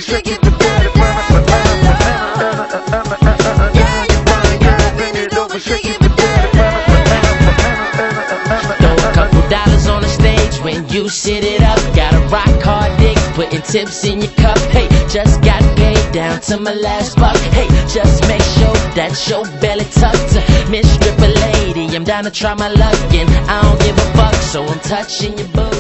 shake it for daddy. Yeah, you fine girl, bend it over, shake it for daddy. Throw a couple dollars on the stage when you sit it up. Got a rock hard dick, putting tips in your cup. Hey, just got paid down to my last buck. Hey, just make sure that your belly tucked. Miss Stripper Lady, I'm down to try my luck, and I don't give a fuck, so I'm touching your booty.